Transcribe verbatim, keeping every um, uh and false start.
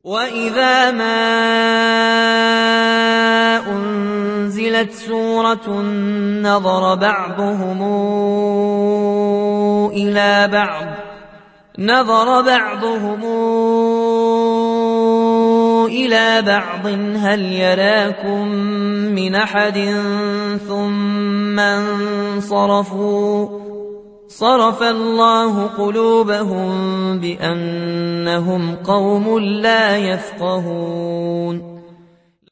وَإِذَا مَا أُنْزِلَتْ سُورَةٌ نَظَرَ بَعْضُهُمْ إِلَى بَعْضٍ نَظَرَ بَعْضُهُمْ إِلَى بَعْضٍ هَلْ يَرَاكُمْ مِنْ أَحَدٍ ثُمَّ انصَرَفُوا صَرَفَ اللَّهُ قُلُوبَهُم بِأَنَّهُمْ قَوْمٌ لَّا يَفْقَهُونَ